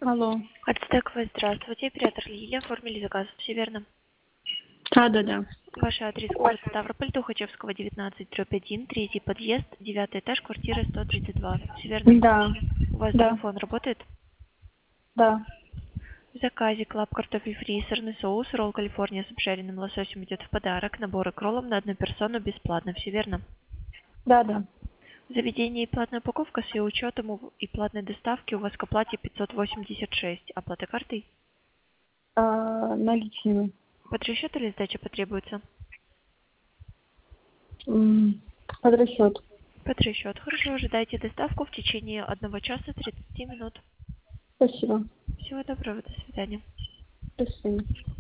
Алло. Ацтековая, здравствуйте. Оператор Лилия. Оформили заказ. Все верно? Да. Ваш адрес город Ставрополь, Тухачевского, 19/1, третий подъезд, 9 этаж, квартира 132. Все верно? Да. У вас Да. домофон работает? Да. В заказе клаб картофель фри, сырный соус, ролл Калифорния с обжаренным лососем идет в подарок. Наборы к роллам на одну персону бесплатно. Все верно? Да. В заведении платная упаковка с ее учетом и платной доставки у вас к оплате 586. Оплата картой? Наличными. Под расчет или сдача потребуется? Под расчет. Под расчет. Хорошо, ожидайте доставку в течение 1 часа 30 минут. Спасибо. Всего доброго, до свидания. До свидания.